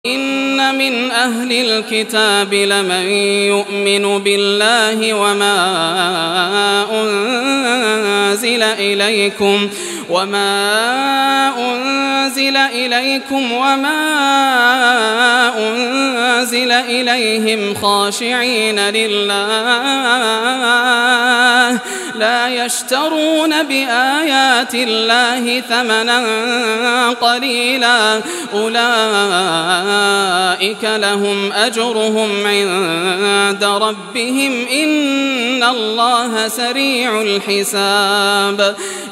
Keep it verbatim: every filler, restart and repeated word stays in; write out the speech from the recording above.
إن من أهل الكتاب لمن يؤمن بالله وما أنزل إليكم وما أنزل إليكم وما أنزل إليهم خاشعين لله لا يشترون بآيات الله ثمنا قليلا أولئك لهم أجرهم عند ربهم إن الله سريع الحساب